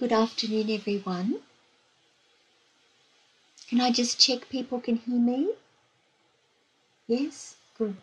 Good afternoon, everyone. Can I just check people can hear me? Yes? Good.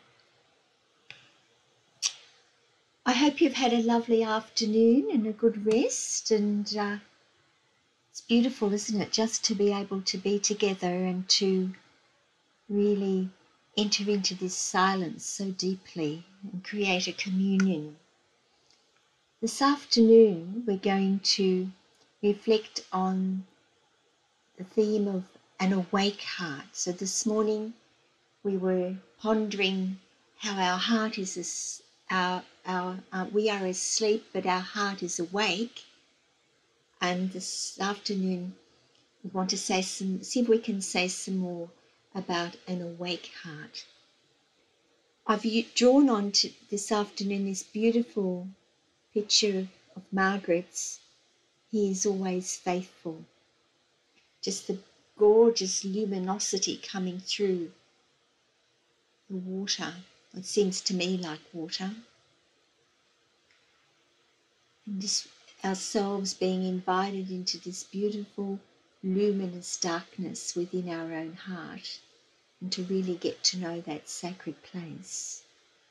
I hope you've had a lovely afternoon and a good rest. And it's beautiful, isn't it, just to be able to be together and to really enter into this silence so deeply and create a communion. This afternoon, we're going to reflect on the theme of an awake heart. So this morning, we were pondering how our heart is we are asleep, but our heart is awake. And this afternoon, we want to see if we can say some more about an awake heart. I've drawn on to this afternoon this beautiful picture of Margaret's "He is always faithful." Just the gorgeous luminosity coming through the water. It seems to me like water. And just ourselves being invited into this beautiful, luminous darkness within our own heart, and to really get to know that sacred place.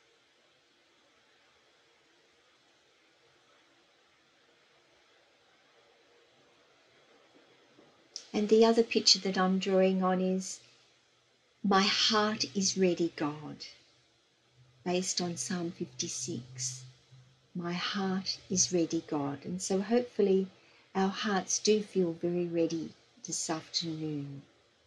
And the other picture that I'm drawing on is "My heart is ready, God," based on Psalm 56. My heart is ready, God. And so hopefully our hearts do feel very ready this afternoon.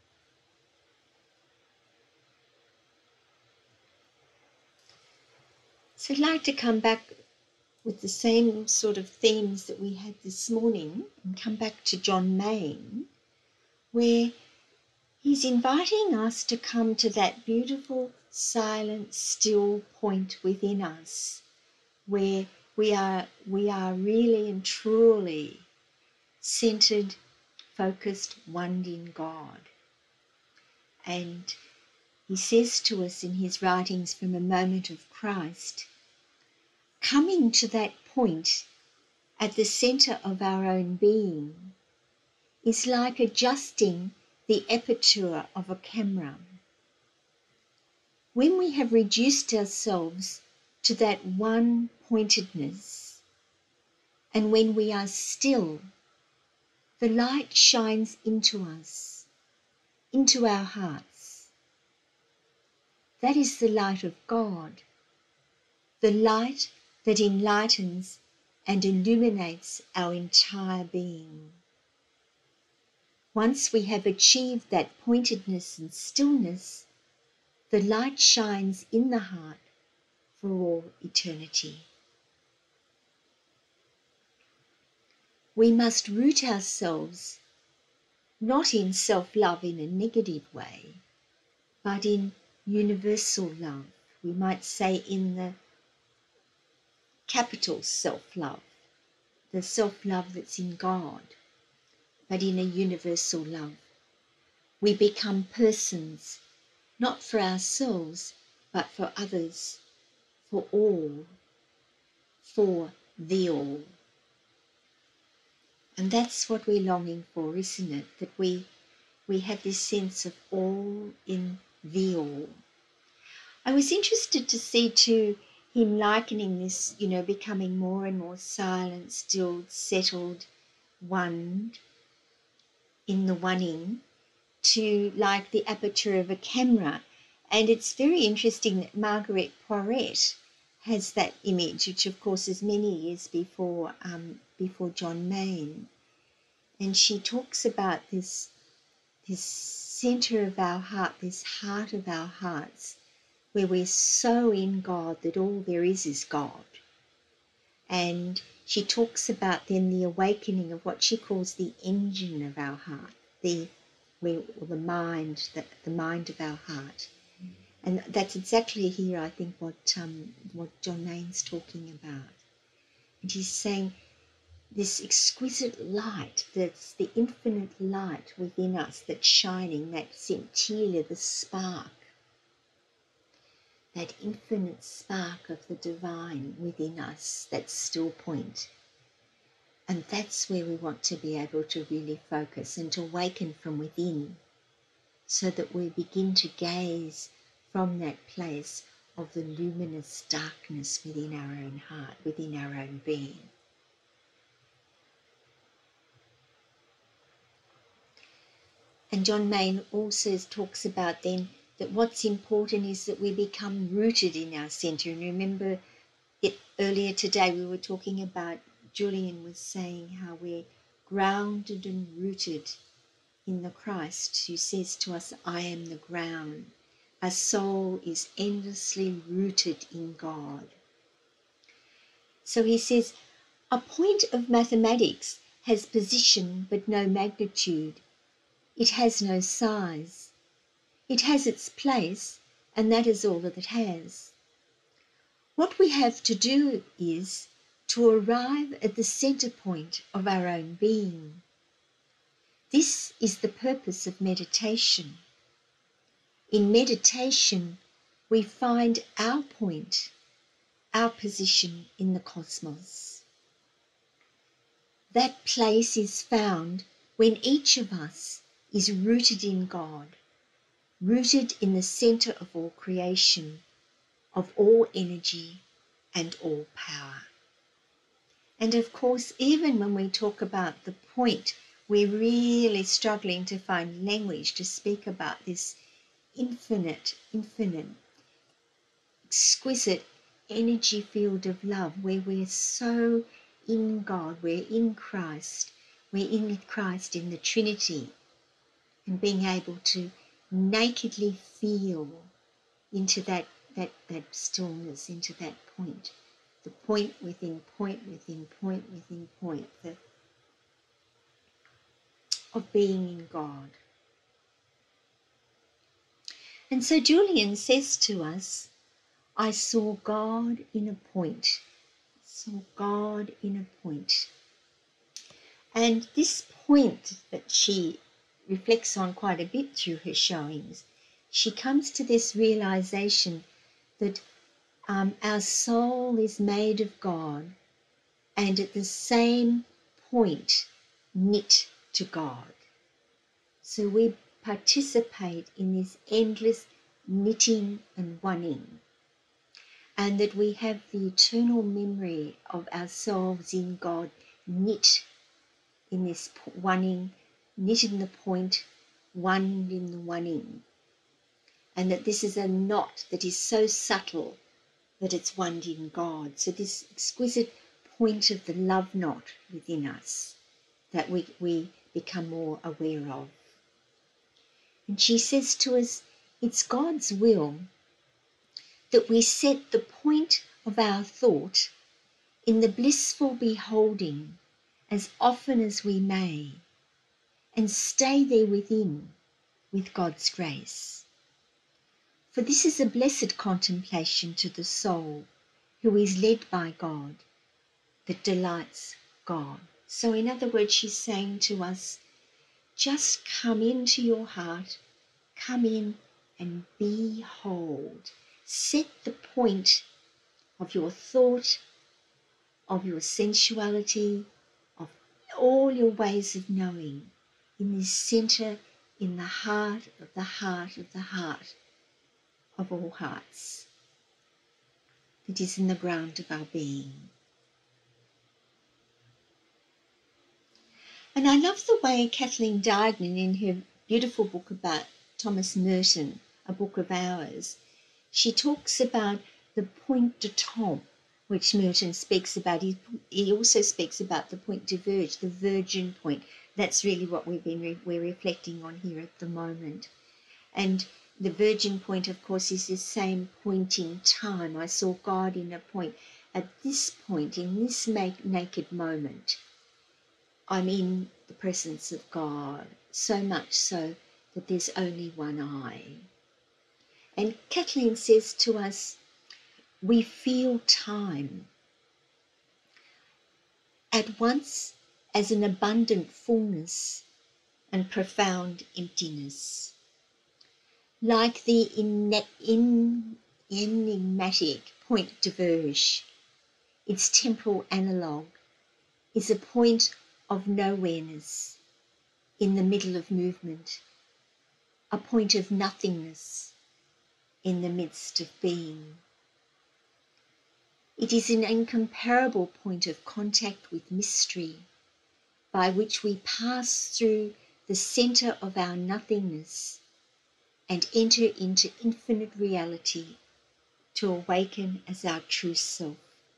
So I'd like to come back with the same sort of themes that we had this morning and come back to John Main, where he's inviting us to come to that beautiful, silent, still point within us where we are really and truly centered, focused, one in God. And he says to us in his writings from a moment of Christ, coming to that point at the center of our own being is like adjusting the aperture of a camera. When we have reduced ourselves to that one pointedness, and when we are still, the light shines into us, into our hearts. That is the light of God, the light that enlightens and illuminates our entire being. Once we have achieved that pointedness and stillness, the light shines in the heart for all eternity. We must root ourselves not in self-love in a negative way, but in universal love. We might say in the capital self-love, the self-love that's in God, but in a universal love. We become persons, not for ourselves, but for others, for all, for the all. And that's what we're longing for, isn't it? That we have this sense of all in the all. I was interested to see too him likening this, becoming more and more silent, stilled, settled, one in the one-in, to like the aperture of a camera. And it's very interesting that Marguerite Poiret has that image, which of course is many years before John Main. And she talks about this center of our heart, this heart of our hearts, where we're so in God that all there is God. And she talks about then the awakening of what she calls the engine of our heart, the mind of our heart. And that's exactly here, I think, what John Main's talking about. And he's saying this exquisite light, that's the infinite light within us that's shining, that scintilla, the spark, that infinite spark of the divine within us, that still point. And that's where we want to be able to really focus and to awaken from within, so that we begin to gaze from that place of the luminous darkness within our own heart, within our own being. And John Main also talks about then that what's important is that we become rooted in our centre. And remember it earlier today we were talking about, Julian was saying how we're grounded and rooted in the Christ who says to us, I am the ground. Our soul is endlessly rooted in God. So he says, a point of mathematics has position but no magnitude. It has no size. It has its place, and that is all that it has. What we have to do is to arrive at the centre point of our own being. This is the purpose of meditation. In meditation, we find our point, our position in the cosmos. That place is found when each of us is rooted in God, rooted in the centre of all creation, of all energy and all power. And of course, even when we talk about the point, we're really struggling to find language to speak about this infinite, exquisite energy field of love where we're so in God, we're in Christ in the Trinity, and being able to nakedly feel into that stillness, into that point, the point within point within point within point of being in God. And so Julian says to us, I saw God in a point. Saw God in a point. And this point that she reflects on quite a bit through her showings, she comes to this realization that our soul is made of God and at the same point knit to God. So we participate in this endless knitting and oneing, and that we have the eternal memory of ourselves in God knit in this oneing, knit in the point, one in the oneing, and that this is a knot that is so subtle that it's one in God. So this exquisite point of the love knot within us that we become more aware of. And she says to us, it's God's will that we set the point of our thought in the blissful beholding as often as we may, and stay there within with God's grace. For this is a blessed contemplation to the soul who is led by God, that delights God. So in other words, she's saying to us, just come into your heart, come in and behold. Set the point of your thought, of your sensuality, of all your ways of knowing in this centre, in the heart of the heart of the heart of all hearts that is in the ground of our being. And I love the way Kathleen Diagnan, in her beautiful book about Thomas Merton, A Book of Hours, she talks about the point de temps, which Merton speaks about. He also speaks about the point de verge, the virgin point. That's really what we're reflecting on here at the moment. And the virgin point, of course, is the same point in time. I saw God in a point. At this point, in this naked moment, I'm in the presence of God, so much so that there's only one I. And Kathleen says to us, we feel time at once as an abundant fullness and profound emptiness. Like the enigmatic point de verge, its temporal analogue is a point of nowhereness in the middle of movement, a point of nothingness in the midst of being. It is an incomparable point of contact with mystery, by which we pass through the centre of our nothingness and enter into infinite reality to awaken as our true self.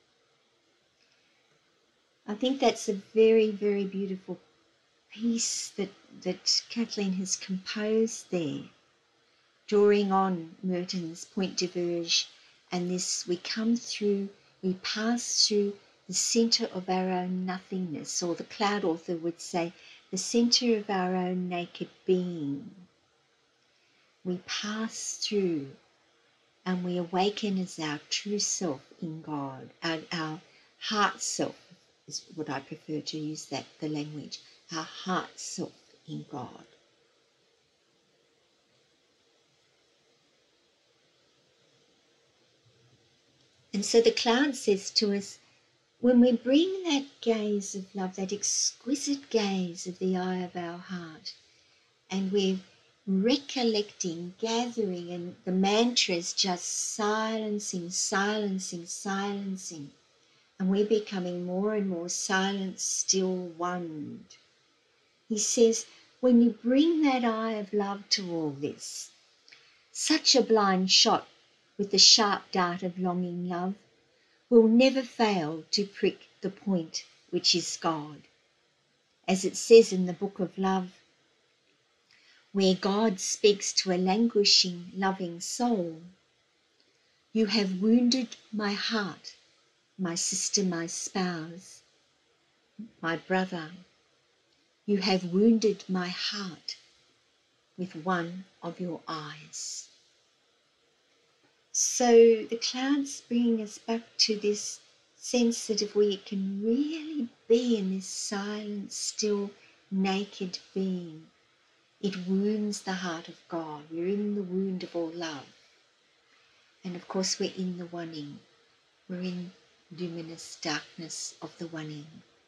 I think that's a very, very beautiful piece that Kathleen has composed there, drawing on Merton's Point de Verge, and this, we pass through the centre of our own nothingness, or the Cloud author would say, the centre of our own naked being. We pass through and we awaken as our true self in God, our heart self is what I prefer to use the language, our heart self in God. And so the Cloud says to us, when we bring that gaze of love, that exquisite gaze of the eye of our heart, and we're recollecting, gathering, and the mantra is just silencing, silencing, silencing, and we're becoming more and more silent, still, one. He says, when you bring that eye of love to all this, such a blind shot with the sharp dart of longing love will never fail to prick the point which is God. As it says in the Book of Love, where God speaks to a languishing, loving soul, you have wounded my heart, my sister, my spouse, my brother. You have wounded my heart with one of your eyes. So the Cloud's bringing us back to this sense that if we can really be in this silent, still, naked being, it wounds the heart of God. We're in the wound of all love. And of course we're in the one-ing. We're in luminous darkness of the one-ing.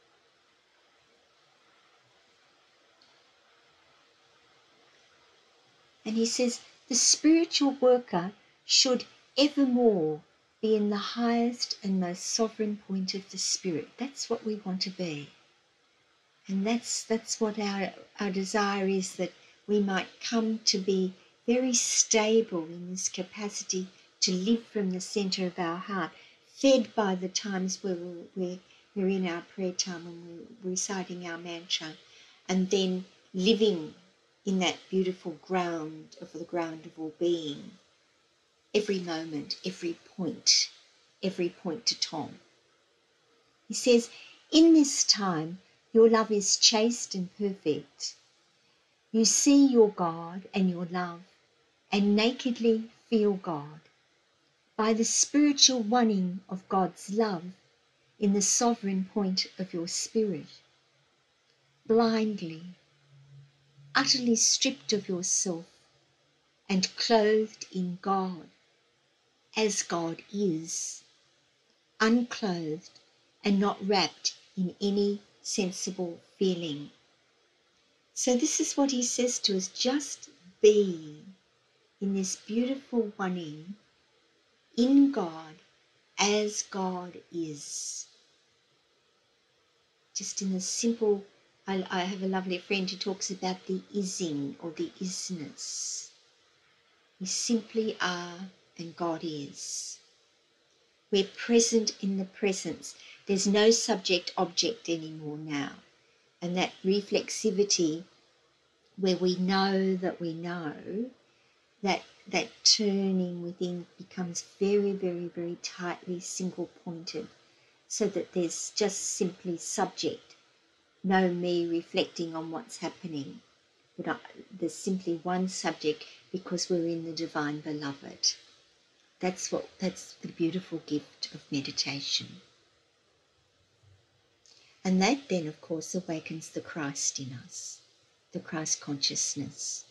And he says, the spiritual worker should evermore be in the highest and most sovereign point of the Spirit. That's what we want to be. And that's what our desire is, that we might come to be very stable in this capacity to live from the centre of our heart, fed by the times where we're in our prayer time and we're reciting our mantra, and then living in that beautiful ground of the all being, every moment, every point to Tom. He says, in this time, your love is chaste and perfect. You see your God and your love, and nakedly feel God. By the spiritual one-ing of God's love in the sovereign point of your spirit, blindly, utterly stripped of yourself and clothed in God, as God is, unclothed and not wrapped in any sensible feeling. So this is what he says to us, just be in this beautiful one-ing in God as God is. Just in the simple, I have a lovely friend who talks about the ising or the isness. We simply are and God is. We're present in the presence. There's no subject-object anymore now. And that reflexivity where we know, that turning within becomes very, very, very tightly single-pointed, so that there's just simply subject, no me reflecting on what's happening. But there's simply one subject because we're in the divine beloved. That's the beautiful gift of meditation. And that then, of course, awakens the Christ in us, the Christ consciousness.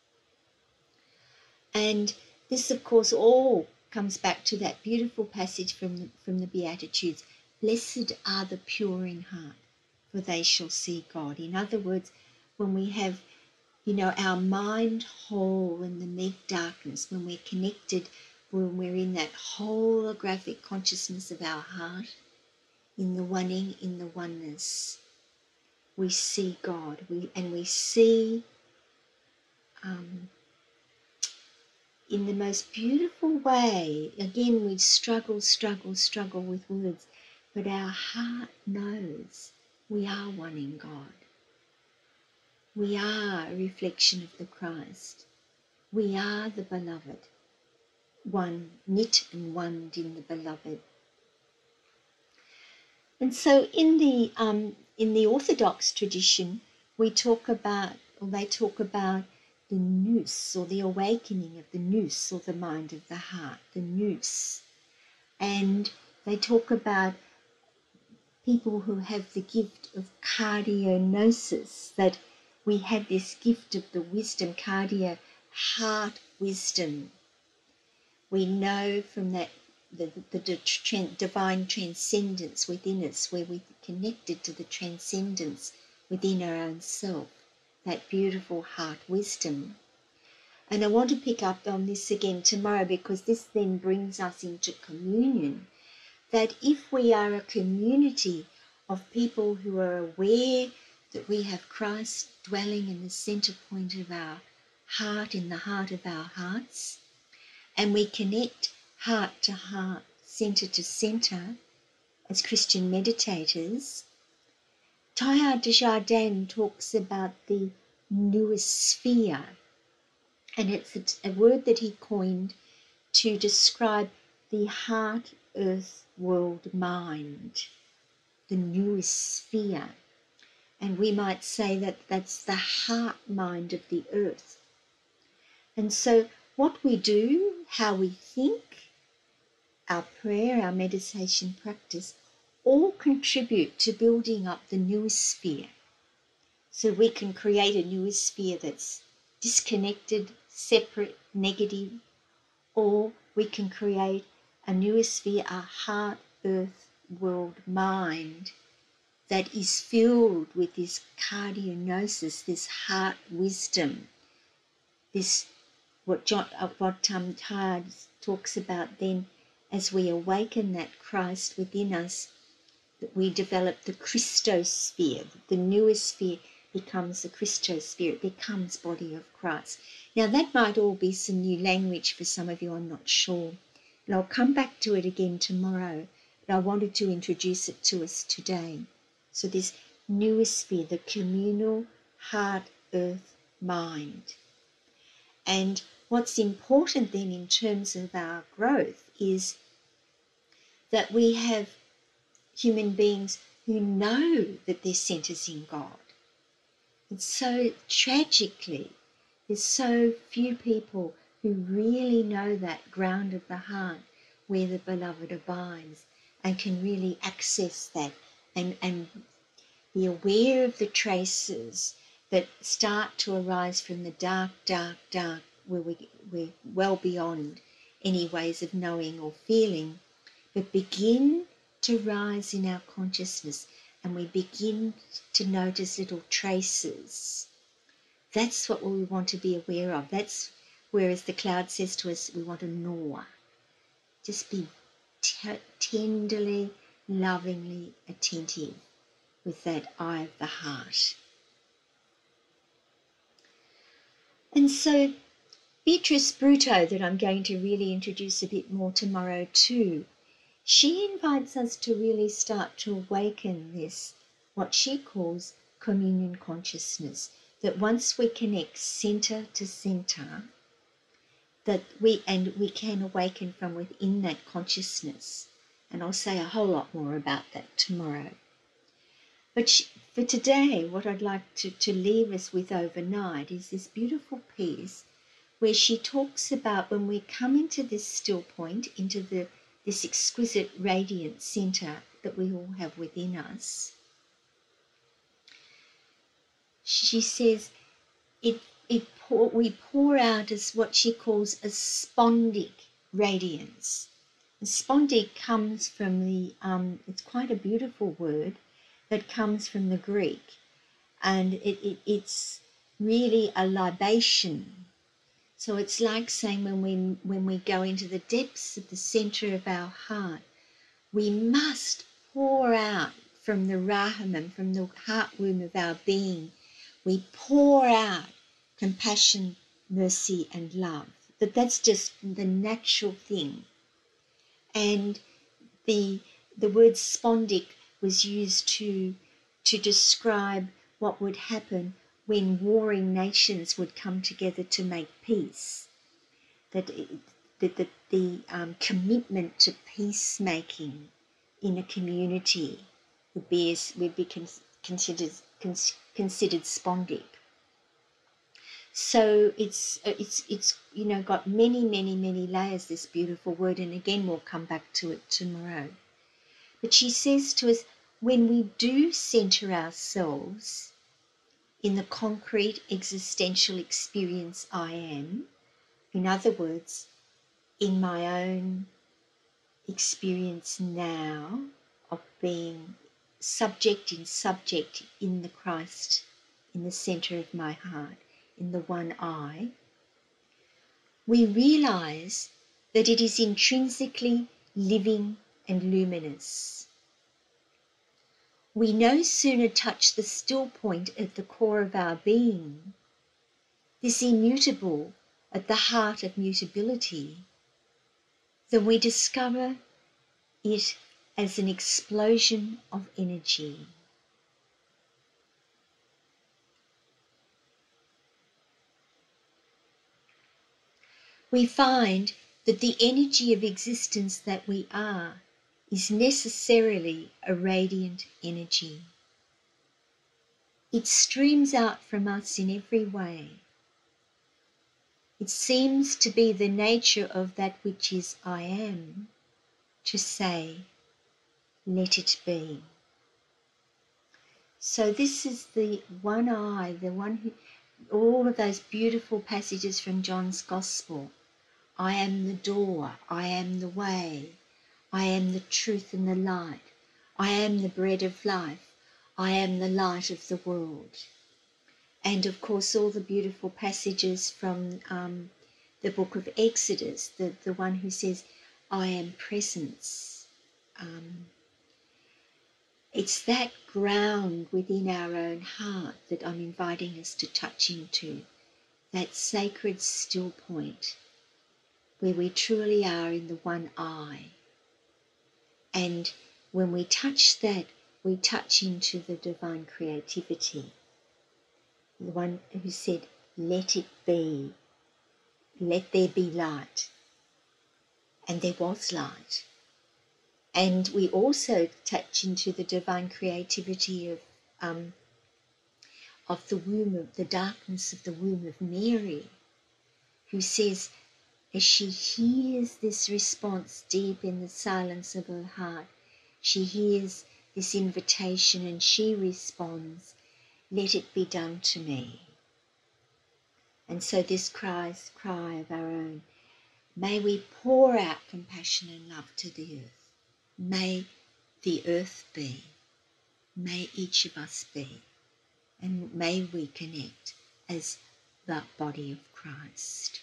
And this, of course, all comes back to that beautiful passage from the Beatitudes. Blessed are the pure in heart, for they shall see God. In other words, when we have, our mind whole in the mid-darkness, when we're connected, when we're in that holographic consciousness of our heart, in the one-ing, in the oneness, we see God. We see in the most beautiful way. Again, we struggle with words, but our heart knows we are one in God. We are a reflection of the Christ. We are the beloved, one, knit and oned in the beloved. And so in the Orthodox tradition, they talk about the nous, or the awakening of the nous, or the mind of the heart, the nous. And they talk about people who have the gift of cardiognosis, that we have this gift of the wisdom, cardio, heart wisdom. We know from that the divine transcendence within us, where we're connected to the transcendence within our own self, that beautiful heart wisdom. And I want to pick up on this again tomorrow, because this then brings us into communion, that if we are a community of people who are aware that we have Christ dwelling in the center point of our heart, in the heart of our hearts, and we connect heart to heart, center to center, as Christian meditators, Teilhard de Chardin talks about the noosphere, and it's a word that he coined to describe the heart, earth, world, mind, the noosphere. And we might say that that's the heart mind of the earth. And so what we do, how we think, our prayer, our meditation practice, all contribute to building up the noosphere. So we can create a noosphere that's disconnected, separate, negative, or we can create a noosphere, a heart, earth, world, mind, that is filled with this cardiognosis, this heart wisdom, this what Teilhard talks about then, as we awaken that Christ within us, that we develop the Christosphere. The noosphere becomes the Christosphere. It becomes body of Christ. Now that might all be some new language for some of you, I'm not sure. And I'll come back to it again tomorrow, but I wanted to introduce it to us today. So this noosphere, the communal heart, earth, mind. And what's important then in terms of our growth is that we have human beings who know that their centre's in God. And so tragically, there's so few people who really know that ground of the heart where the beloved abides and can really access that and be aware of the traces that start to arise from the dark, where we're well beyond any ways of knowing or feeling, but begin to rise in our consciousness, and we begin to notice little traces. That's what we want to be aware of. That's where, as the cloud says to us, we want to gnaw. Just be tenderly, lovingly attentive with that eye of the heart. And so Beatrice Bruto, that I'm going to really introduce a bit more tomorrow too, she invites us to really start to awaken this, what she calls communion consciousness, that once we connect center to center, that we can awaken from within that consciousness. And I'll say a whole lot more about that tomorrow. But for today, what I'd like to leave us with overnight is this beautiful piece where she talks about when we come into this still point, into this exquisite radiant center that we all have within us. She says we pour out as what she calls a spondic radiance. And spondic comes from it's quite a beautiful word, that comes from the Greek, and it's really a libation. So it's like saying when we go into the depths of the center of our heart, we must pour out from the Rahman, from the heart womb of our being. We pour out compassion, mercy, and love. That's just the natural thing. And the word spondic was used to describe what would happen when warring nations would come together to make peace. That the commitment to peacemaking in a community would be considered spondic. So it's got many layers, this beautiful word, and again we'll come back to it tomorrow. But she says to us, when we do center ourselves in the concrete existential experience I am, in other words, in my own experience now of being subject in the Christ, in the center of my heart, in the one I, we realize that it is intrinsically living and luminous. We no sooner touch the still point at the core of our being, this immutable at the heart of mutability, than we discover it as an explosion of energy. We find that the energy of existence that we are is necessarily a radiant energy. It streams out from us in every way. It seems to be the nature of that which is I am, to say, let it be. So this is the one I, the one who, all of those beautiful passages from John's Gospel. I am the door, I am the way, I am the truth and the light, I am the bread of life, I am the light of the world. And of course all the beautiful passages from the book of Exodus, the one who says, I am presence. It's that ground within our own heart that I'm inviting us to touch into, that sacred still point where we truly are in the one I. And when we touch that, we touch into the divine creativity. The one who said, let it be, let there be light. And there was light. And we also touch into the divine creativity of the womb, of the darkness of the womb of Mary, who says, as she hears this response deep in the silence of her heart, she hears this invitation and she responds, let it be done to me. And so this cry of our own, may we pour out compassion and love to the earth. May the earth be. May each of us be. And may we connect as the body of Christ.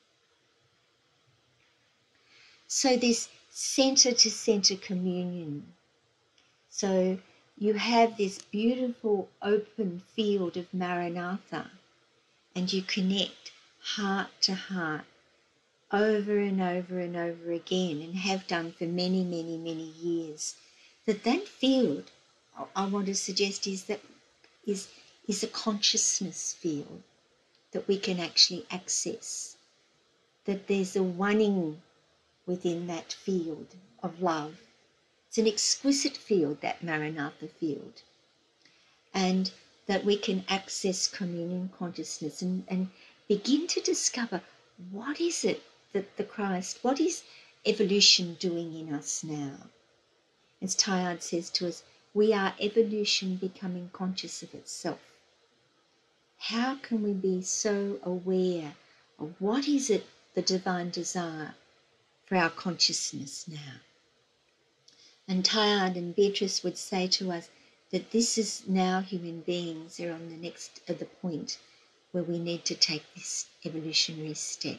So this center-to-center communion. So you have this beautiful open field of Maranatha, and you connect heart to heart over and over and over again, and have done for many years. That field, I want to suggest, is a consciousness field that we can actually access. That there's a oneing within that field of love. It's an exquisite field, that Maranatha field. And that we can access communion consciousness and begin to discover what is it that the Christ, what is evolution doing in us now? As Teilhard says to us, we are evolution becoming conscious of itself. How can we be so aware of what is it, the divine desire for our consciousness now? And Teilhard and Beatrice would say to us, that this is now human beings are on the next at the point where we need to take this evolutionary step.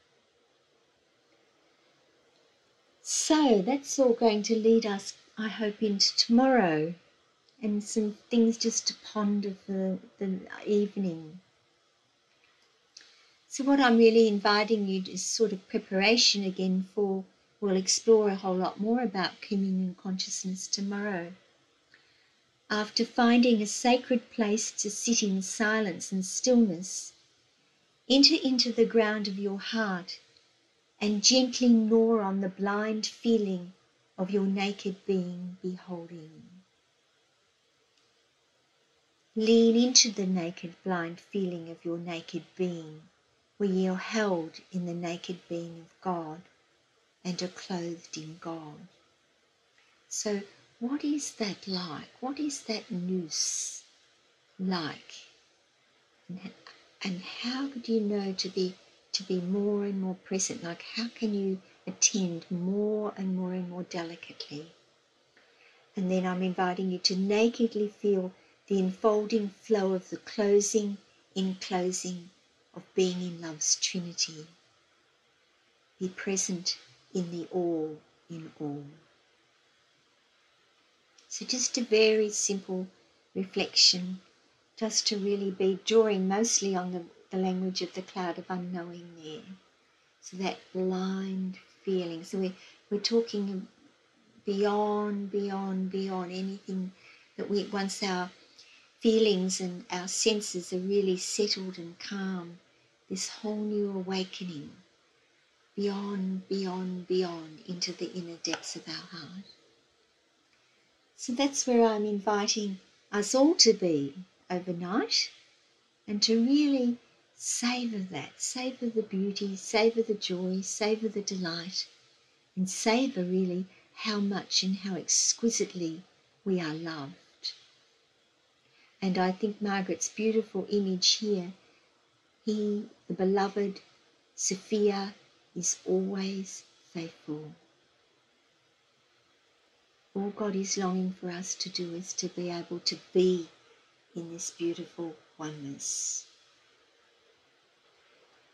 So that's all going to lead us, I hope, into tomorrow, and some things just to ponder for the evening. So what I'm really inviting you to is sort of preparation again for, we'll explore a whole lot more about communion consciousness tomorrow. After finding a sacred place to sit in silence and stillness, enter into the ground of your heart and gently gnaw on the blind feeling of your naked being beholding. Lean into the naked blind feeling of your naked being, where ye are held in the naked being of God and are clothed in God. So what is that like? What is that noose like? And how do you know to be more and more present? Like, how can you attend more and more and more delicately? And then I'm inviting you to nakedly feel the enfolding flow of the closing, enclosing of being in love's Trinity. Be present in the all in all. So just a very simple reflection, just to really be drawing mostly on the language of the cloud of unknowing there. So that blind feeling. So we're talking beyond anything that once our feelings and our senses are really settled and calm, this whole new awakening beyond into the inner depths of our heart. So that's where I'm inviting us all to be overnight, and to really savour that, savour the beauty, savour the joy, savour the delight, and savour really how much and how exquisitely we are loved. And I think Margaret's beautiful image here, he, the beloved, Sophia, is always faithful. All God is longing for us to do is to be able to be in this beautiful oneness.